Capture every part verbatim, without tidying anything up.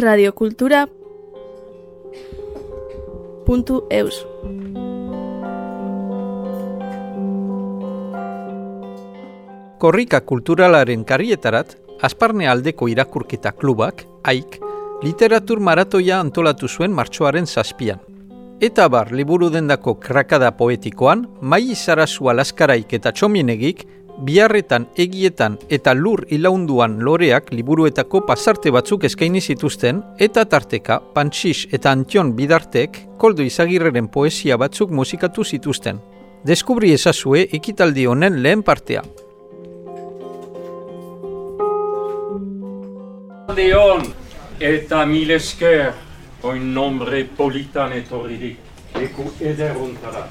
radiokultura puntu eus. Korrika kulturalaren karrietarat, Asparne aldeko irakurketa klubak, aik, literatur maratoia antolatu zuen martxoaren zazpian. Eta bar, liburu dendako krakada poetikoan, Mai Sarasua Laskaraik eta Txominegik, biharretan, egietan eta lur ilaunduan loreak liburuetako pasarte batzuk eskaini zituzten, eta tarteka, Pantxix eta Antion Bidartek, Koldo Izagirreren poesia batzuk musikatu zituzten. Deskubri ezazue ekitaldi honen lehen partea. Leon eta mil esker oin nombre politan etorririk, leku ederuntara.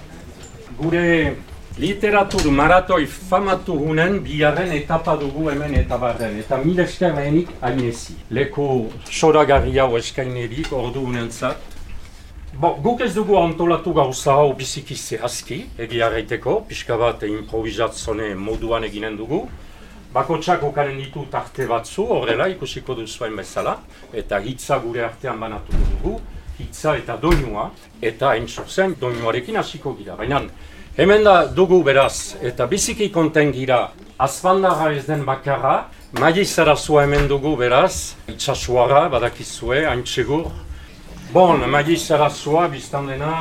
Gure literatur maratoi famatu hunen biharren etapa dugu hemen eta barren, eta mil esker lehenik hainezi. Leku soragarri hau eskainerik ordu hunentzat. Bo, guk ez dugu antolatu gauza hau biziki zehazki, egia erraiteko, pixka bat improvisatzone moduan eginen dugu. Bakotxak okanen ditu tarte batzu, horrela ikusiko duzuen bezala, eta hitza gure artean banatu dugu, hitza eta doinua, eta hain zuzen doinuarekin hasiko gira. Baina hemen da dugu beraz, eta biziki konten gira, azpandara ez den bakarra, Mai Sarasua hemen dugu beraz, itsasuara badakizue, hain txegur. Bon, Mai Sarasua biztan dena,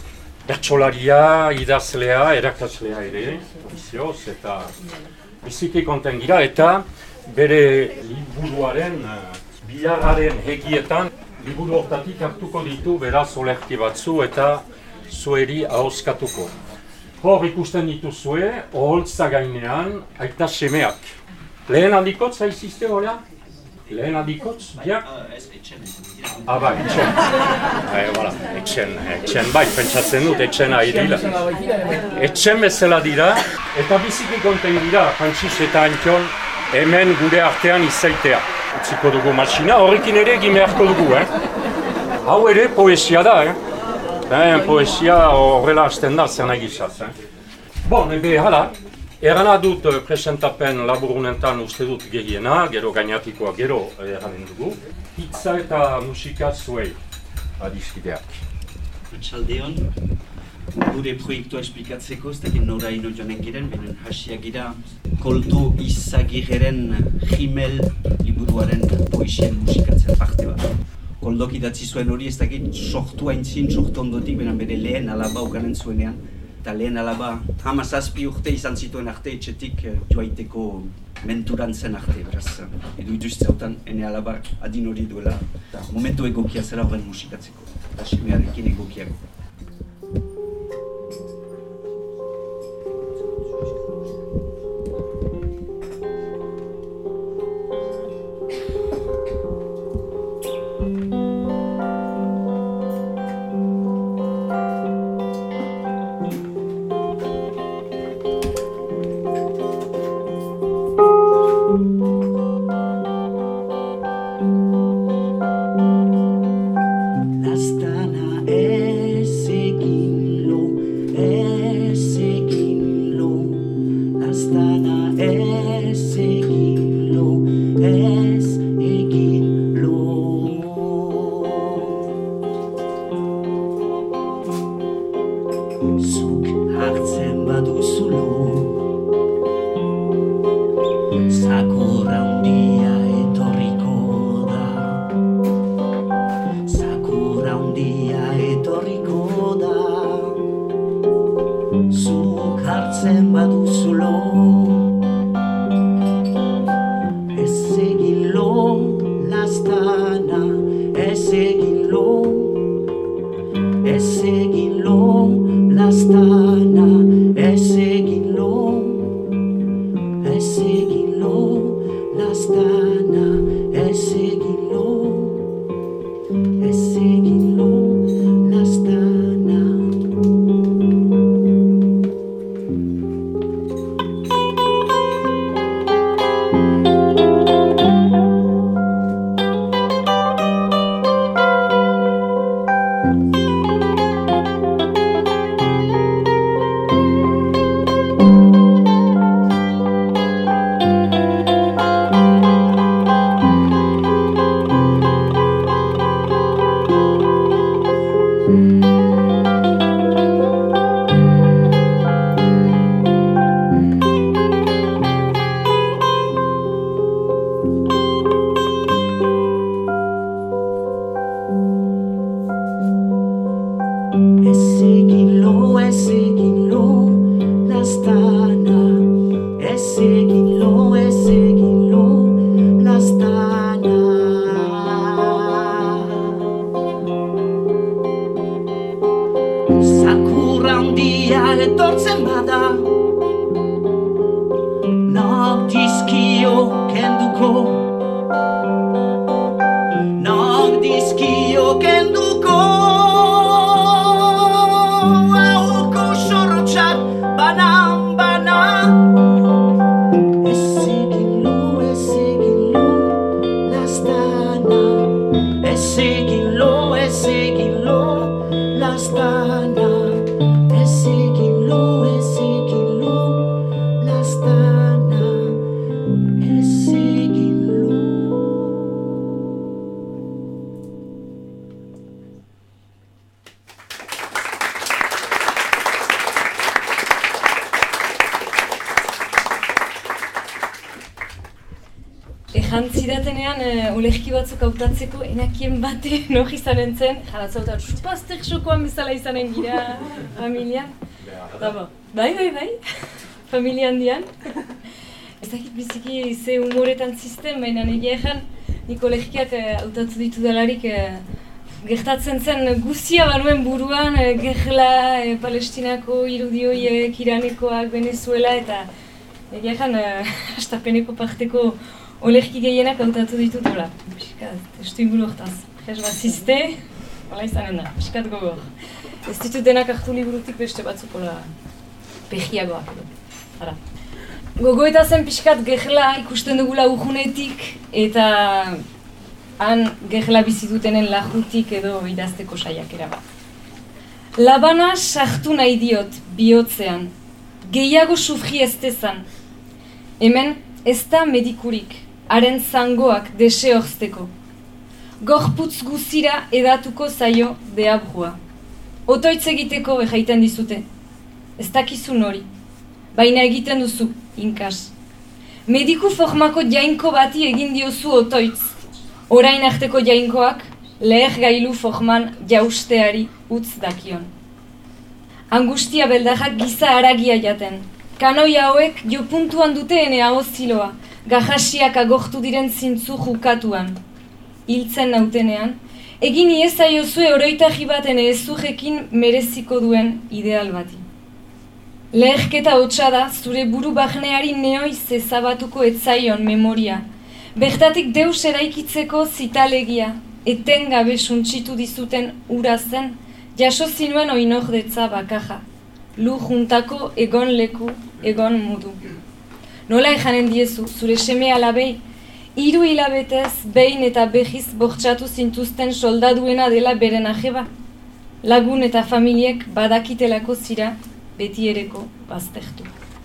bertsolaria, idazlea, erakaslea ere, ofizioz, eta biziki konten gira, eta bere liburuaren, biharraren hegietan, liburu hortatik hartuko ditu beraz olerki batzu eta zueri ahoskatuko. Hor ikusten dituzue, oholtza gainean, aita semeak. Lehen aldikotz haizizte hola? Lehen aldikotz, biak? Ah, bai, etxen. Eh, voilà, etxen, etxen, bai, pentsatzen dut, etxen ari dira. Etxen bezala dira, eta biziki konten dira, Pantxix eta Antion, hemen gure artean izaitea. Utziko dugu matxina, horrekin ere egin beharko dugu, eh? Hau ere poesia da, eh? Eh, poesia horrela hasten da, zer nahi gizaz, eh? Bon, ebe, hala, erana dut presentapen laburunentan uste dut gehiena, gero gainatikoa gero eranen dugu. Hitza eta musika zuei, adiskideak. Atxaldeon, gure proiektua esplikatzeko, ez dakit nora ino joanen giren, benen hasiak gira Koldo Izagirren Jimel liburuaren poesien musikatzen parte bat. Koldok idatzi zuen hori, ez dakit sortu haintzin, sortu ondotik, benen bere lehen alaba ukanen zuenean. Eta lehen alaba, hamazazpi urte izan zituen arte etxetik joaiteko menturantzen arte, beraz, edu ituztzautan, ene alaba adin hori duela, eta momentu egokia zela horren musikatzeko, eta semearekin egokiago. agetortzen bada Nok dizkio kenduko Nok dizkio kenduko Auko sorrotxak banan bana Ez egin lo, ez egin lo Lastana Ez egin lo, ez egin lo Lastana Ez egin lo, ez egin lo Lastana Ez egin lo Ejan zidatenean, uh, olegki batzuk hautatzeko, enakien bate nogi zaren zen, jaratzauta, supaztek xokoan bezala izanen gira, familian. Dabo, bai, bai, bai, familia handian. Ez dakit biziki ze humoretan zisten, baina egia ejan, nik olegkiak hautatu uh, ditu delarik, uh, gertatzen zen guzia banuen buruan, uh, Gehla, uh, Palestinako irudioiek, Iranekoak, Venezuela, eta egia ejan, uh, hastapeneko parteko olegki gehienak hautatu ditut, hola, piskat, testu inguru hortaz. Jes bat ziste, hola izanen da, piskat gogor. Ez ditut denak hartu liburutik beste batzuk, hola, pehiagoak edo. Hala. Gogoeta zen piskat Gehla ikusten dugula urjunetik, eta han Gehla bizitutenen lajutik edo idazteko saiakera bat. Labana sartu nahi diot, bihotzean. Gehiago sufri ez dezan. Hemen, ez da medikurik. Haren zangoak deseorzteko. Gorputz guzira edatuko zaio deabrua. Otoitz egiteko ejaiten dizute. Ez dakizun hori. Baina egiten duzu, inkas. Mediku formako jainko bati egin diozu otoitz. Orain arteko jainkoak, lehergailu forman jausteari utz dakion. Angustia beldarrak giza haragia jaten. Kanoi hauek jo puntuan dute ene ahoziloa. Gajasiak agortu diren zintzu jukatuan. Hiltzen nautenean, egin iezaiozue oroitagi baten ezurrekin mereziko duen ideal bati. Leherketa hotsa da, zure buru bahneari neoiz ezabatuko etzaion memoria. Bertatik deus eraikitzeko zitalegia, etengabe suntsitu dizuten ura zen, jaso zinuen oinordetza bakaja. Lu juntako egon leku, egon mudu. Nola ejanen diezu, zure seme alabei, hiru hilabetez behin eta behiz bortxatu zintuzten soldaduena dela beren ajeba. Lagun eta familiek badakitelako zira, beti ereko baztertu.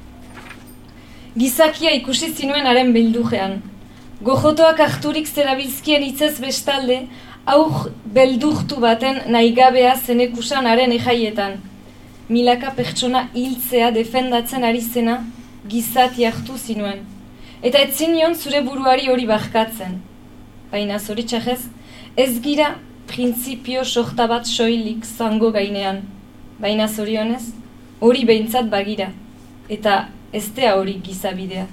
Gizakia ikusi zinuen haren beldujean. Gojotoak harturik zerabilzkien hitzez bestalde, aur beldurtu baten nahigabea zenekusan haren ejaietan. Milaka pertsona hiltzea defendatzen ari zena, gizati hartu zinuen. Eta ez zinion zure buruari hori barkatzen. Baina zoritxarrez, ez gira printzipio sorta bat soilik zango gainean. Baina zorionez, hori behintzat bagira. Eta ez dea hori gizabidea.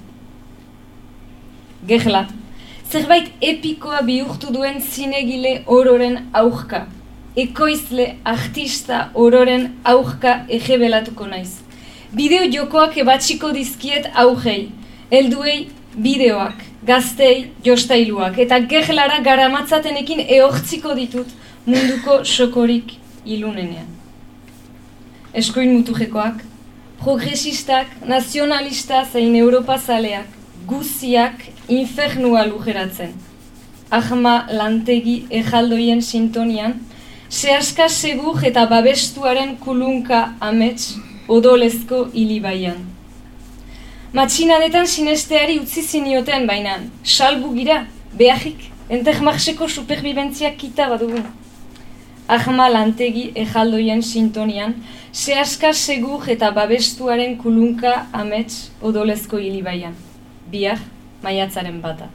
Gehla, zerbait epikoa bihurtu duen zinegile ororen aurka. Ekoizle, artista ororen aurka egebelatuko naiz. Bideo jokoak ebatxiko dizkiet aurrei, helduei bideoak, gaztei jostailuak, eta Gehlara garamatzatenekin ehortziko ditut munduko sokorik ilunenean. Eskuin mutujekoak, progresistak, nazionalista zein Europa zaleak, guziak infernua lujeratzen. Ahma lantegi ejaldoien sintonian, sehaska segur eta babestuaren kulunka amets odolezko hilibaian. Matxinadetan sinesteari utzi zinioten bainan, salbu gira, behajik, entermarseko superbibentziak kita badugu. Ahma lantegi ejaldoien sintonian, sehaska segur eta babestuaren kulunka amets odolezko hilibaian. Bihar, maiatzaren bata.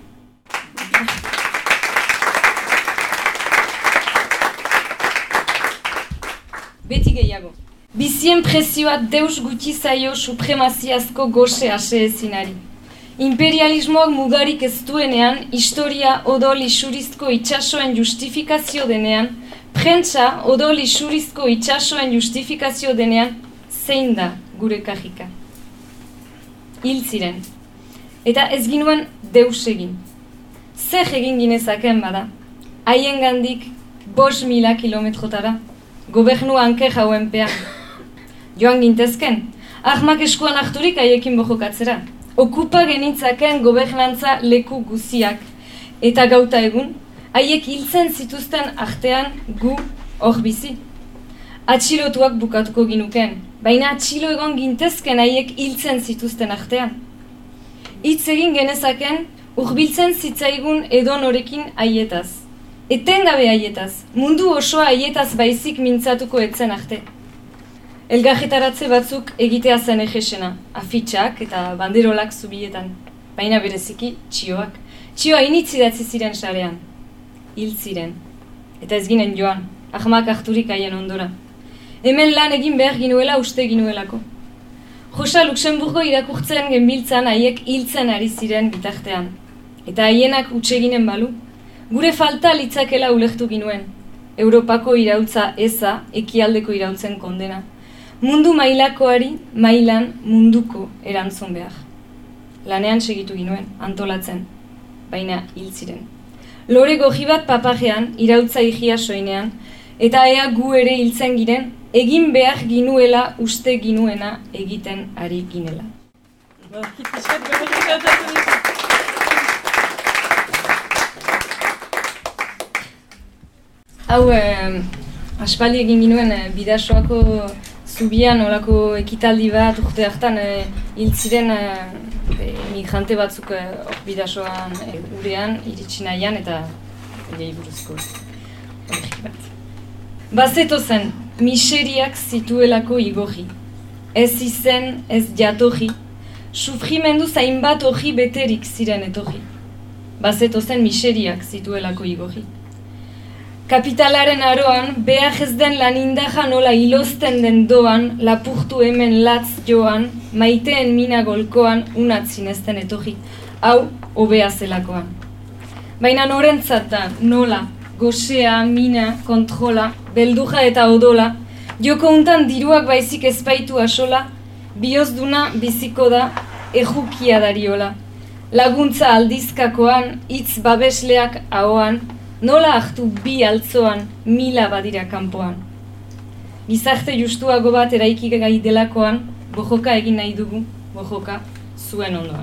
Beti gehiago. Bizien prezioa deus gutxi zaio supremaziazko goxe ase ezinari. Imperialismoak mugarik ez duenean, historia odol isurizko itxasoen justifikazio denean, prentsa odol isurizko itxasoen justifikazio denean, zein da gure kajika. Hil ziren. Eta ez ginuen deus egin. Zer egin ginezaken bada. Haien gandik bos mila kilometrotara. Gobernu hanke jauen pean. Joan gintezken. Ahmak eskuan harturik haiekin bojokatzera. Okupa genitzaken gobernantza leku guziak. Eta gauta egun, haiek hiltzen zituzten artean gu hor bizi. Atxilotuak bukatuko ginuken, baina atxilo egon gintezken haiek hiltzen zituzten artean. Hitz egin genezaken, hurbiltzen zitzaigun edonorekin haietaz. Etengabe haietaz, mundu osoa haietaz baizik mintzatuko etzen arte. Elgarretaratze batzuk egitea zen egesena, afitxak eta banderolak zubietan, baina bereziki txioak. Txioa initzidatzi ziren sarean. Hil ziren. Eta ez ginen joan, ahmak harturik haien ondora. Hemen lan egin behar ginuela uste ginuelako. Josa Luxemburgo irakurtzen genbiltzan haiek hiltzen ari ziren bitartean. Eta haienak utseginen balu, gure falta litzakela ulertu ginuen. Europako iraultza eza, ekialdeko iraultzen kondena. Mundu mailakoari, mailan munduko erantzun behar. Lanean segitu ginuen, antolatzen. Baina hil ziren. Lore goji bat papajean, irautza higia soinean, eta ea gu ere hiltzen giren, egin behar ginuela uste ginuena egiten ari ginela. Hau, eh, aspaldi egin ginuen eh, Bidasoako zubian olako ekitaldi bat urte hartan eh, hil ziren eh, migrante batzuk hor eh, Bidasoan eh, urean, iritsi nahian eta egei buruzko horrek bat. Bazeto zen, miseriak zituelako igorri. Ez izen, ez jatorri, sufrimendu zainbat hori beterik ziren etorri. Bazeto zen miseriak zituelako igorri. Kapitalaren aroan, behar ez den lan indaja nola ilozten den doan, lapurtu hemen latz joan, maiteen mina golkoan unatzin ez den etorri, hau hobea zelakoan. Baina norentzat da, nola, gosea, mina, kontrola, belduja eta odola, joko untan diruak baizik ezpaitu asola, bihozduna biziko da, ejukia dariola. Laguntza aldizkakoan, hitz babesleak ahoan, nola hartu bi altzoan, mila badira kanpoan. Gizarte justuago bat eraiki gai delakoan, bojoka egin nahi dugu, bojoka zuen ondoan.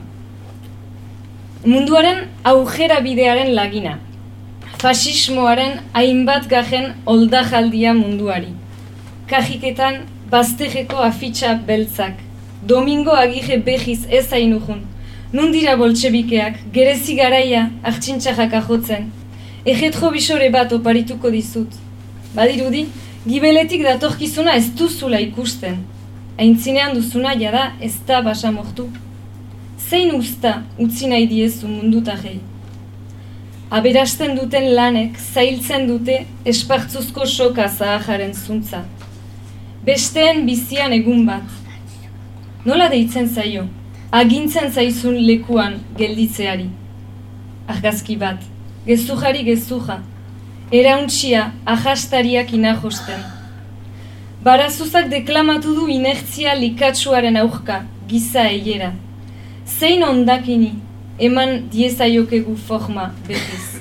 Munduaren aujera bidearen lagina. Fasismoaren hainbat gajen oldajaldia munduari. Kajiketan bazterreko afitxa beltzak. Domingo Agirre behiz ez hainujun. Nundira boltsebikeak, gerezi garaia, hartxintxarrak ahotzen. Egetro bisore bat oparituko dizut. Badirudi, gibeletik datorkizuna ez duzula ikusten. Aintzinean duzuna jada ez da basamortu. Zein usta utzi nahi diezu mundutajei. Aberasten duten lanek zailtzen dute espartzuzko soka zahajaren zuntza. Besteen bizian egun bat. Nola deitzen zaio, agintzen zaizun lekuan gelditzeari. Argazki bat, gezujari gezuja, erauntxia ahastariak inajosten. Barazuzak deklamatu du inertzia likatsuaren aurka, giza eiera. Zein ondakini, eman diezaiokegu forma behiz.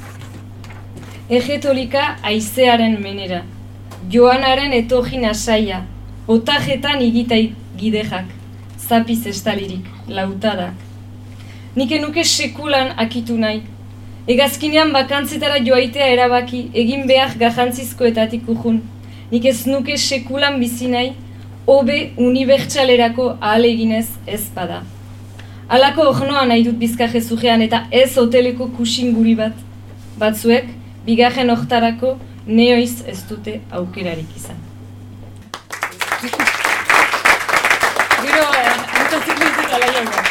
Egetolika aizearen menera, joanaren etorgin asaia, otajetan igitai gidejak, zapiz estalirik, lautadak. Nik enuke sekulan akitu nahi, egazkinean bakantzetara joaitea erabaki, egin behar gajantzizkoetatik urjun. Nik ez nuke sekulan bizi nahi, hobe unibertsalerako ahaleginez ez bada. Halako ornoa nahi dut bizkaje zugean eta ez hoteleko kusinguri bat. Batzuek, bigarren hortarako neoiz ez dute aukerarik izan. Gero, antozik bizit ala jongo.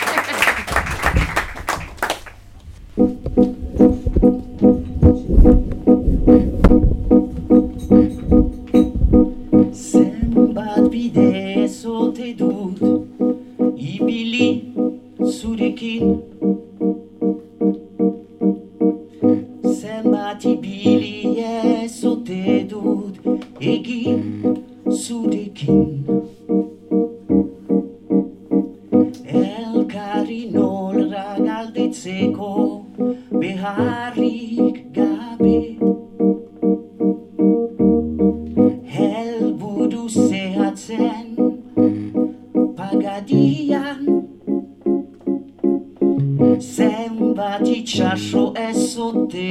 Zenbat bide zote dut, ibili zurekin. Zenbat ibili ezote dut, egin zurekin.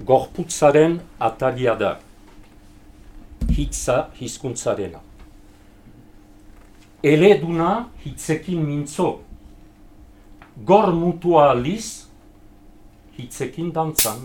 gorputzaren atalia da, hitza hizkuntzarena. Eleduna hitzekin mintzo, gor mutua aliz, hitzekin dantzan.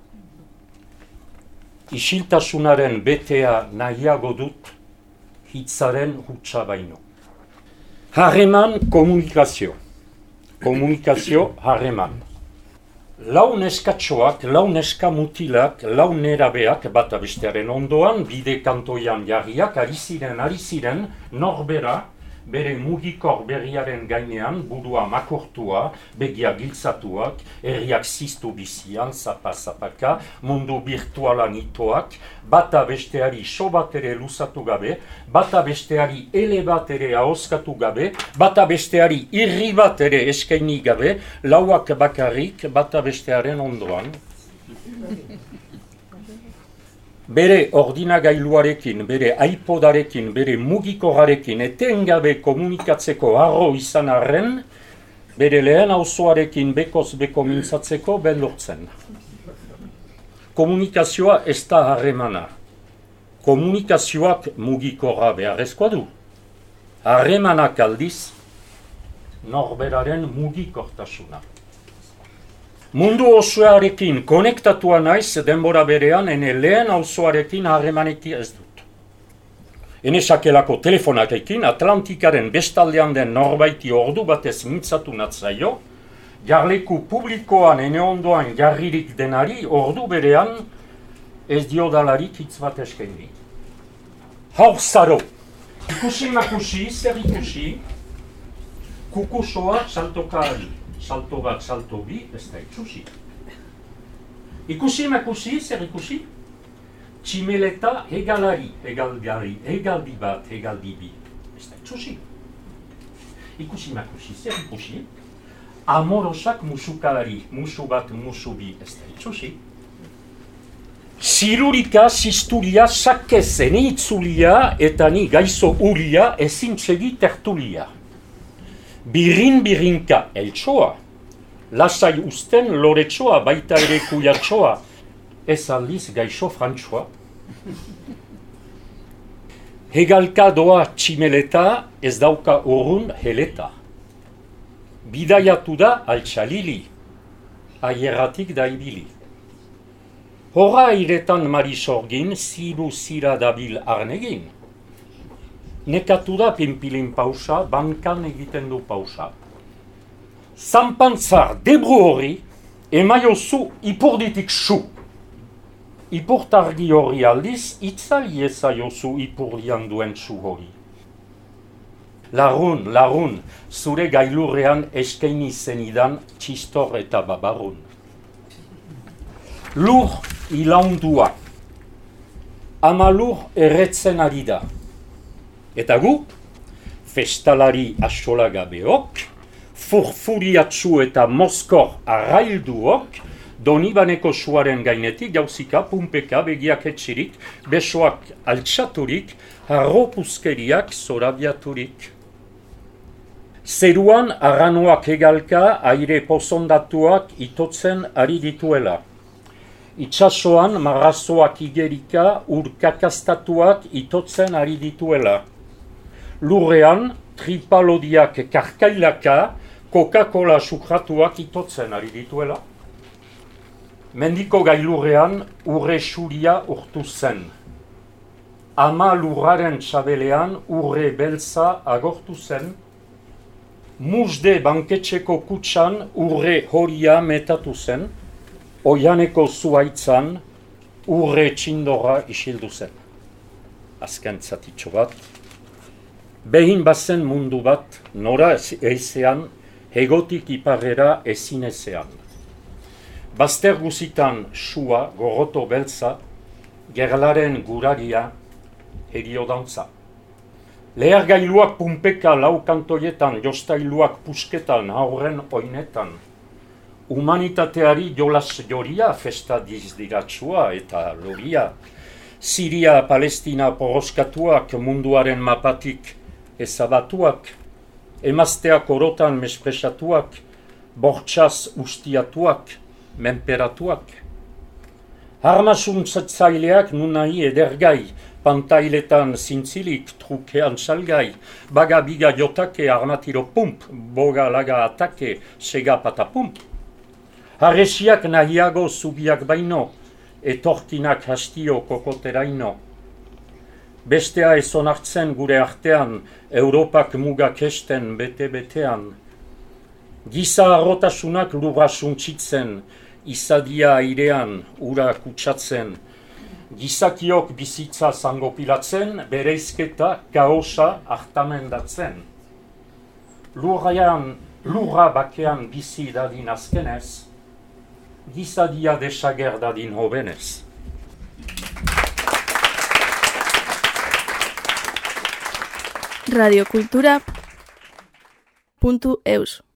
Isiltasunaren betea nahiago dut, hitzaren hutsa baino. Harreman komunikazio. Komunikazio harreman. Lau neskatxoak, lau neska mutilak, lau nerabeak bata bestearen ondoan, bide kantoian jarriak, ari ziren, ari ziren, norbera, bere mugikor berriaren gainean, burua makortua, begia giltzatuak, herriak ziztu bizian, zapa-zapaka, mundu birtualan itoak, bata besteari so bat ere luzatu gabe, bata besteari ele bat ere ahoskatu gabe, bata besteari irri bat ere eskaini gabe, lauak bakarrik bata bestearen ondoan. Bere ordinagailuarekin, bere iPodarekin, bere mugikorarekin etengabe komunikatzeko harro izan arren, bere lehen auzoarekin bekoz beko mintzatzeko beldurtzen. Komunikazioa ez da harremana. Komunikazioak mugikora beharrezkoa du. Harremanak aldiz, norberaren mugikortasuna. Mundu osoarekin konektatua naiz denbora berean ene lehen auzoarekin harremanetik ez dut. Ene sakelako telefonarekin Atlantikaren bestaldean den norbaiti ordu batez mintzatu natzaio, jarleku publikoan ene ondoan jarririk denari ordu berean ez diodalarik hitz bat eskaini. Haur zaro. Ikusi makusi, zer ikusi, kukusoa saltokari. Salto bat, salto bi, ez da itxusi. Ikusi makusi, zer ikusi? Tximeleta hegalari, hegaldari, hegaldi bat, hegaldi bi, ez da itxusi. Ikusi makusi, zer ikusi? Amorosak musukalari, musu bat, musu bi, ez da itxusi. Zirurika, zistulia, sakezen itzulia, eta ni gaizo ulia, ezin txegi tertulia. Birin-birinka eltsoa, lasai usten loretsoa, baita ere kuiatsoa, ez aldiz gaixo frantsoa. Hegalka doa tximeleta, ez dauka urrun heleta. Bidaiatu da altxalili, aierratik da ibili. Horra iretan marisorgin, ziru zira dabil arnegin. Nekatu da pinpilin pausa, bankan egiten du pausa. Zanpantzar debru hori, emaiozu ipurditik su. Ipurtargi hori aldiz, itzali ezaiozu ipurdian duen su hori. Larun, larun, zure gailurrean eskaini zenidan txistor eta babarun. Lur ilaundua. Ama lur erretzen ari da. Eta gu, festalari asolagabeok, furfuriatsu eta moskor arrailduok, Donibaneko suaren gainetik jauzika, pumpeka, begiak etxirik, besoak altxaturik, harropuzkeriak zorabiaturik. Zeruan arranoak hegalka, aire pozondatuak itotzen ari dituela. Itsasoan marrazoak igerika, urkakastatuak itotzen ari dituela. Lurrean, tripalodiak karkailaka, Coca-Cola sukratuak itotzen ari dituela. Mendiko gailurrean urre xuria urtu zen. Ama lurraren txabelean urre beltza agortu zen. Musde banketxeko kutsan urre horia metatu zen. Oianeko zuaitzan urre txindora isildu zen. Azken zatitxo bat. Behin bazen mundu bat, nora eizean, hegotik iparrera ezin ezean. Bazter guzitan sua, gorroto beltza, gerlaren guraria, heriodantza. Lehergailuak pumpeka lau kantoietan, jostailuak pusketan, aurren oinetan. Humanitateari jolas joria, festa dizdiratsua eta loria. Siria, Palestina poroskatuak, munduaren mapatik ezabatuak, emazteak orotan mespresatuak, bortxaz ustiatuak, menperatuak. Armasuntzatzaileak nunai edergai, pantailetan zintzilik, trukean salgai, baga biga jotake armatiro pump, boga laga atake, sega patapump. Harresiak nahiago zubiak baino, etorkinak hastio kokoteraino. Bestea ez onartzen gure artean, Europak mugak esten bete-betean. Giza arrotasunak lurra suntsitzen, izadia airean, ura kutsatzen. Gizakiok bizitza zangopilatzen, bereizketa kaosa hartamendatzen. Lurraian, lurra bakean bizi dadin azkenez, gizadia desager dadin hobenez. radiokultura puntu eus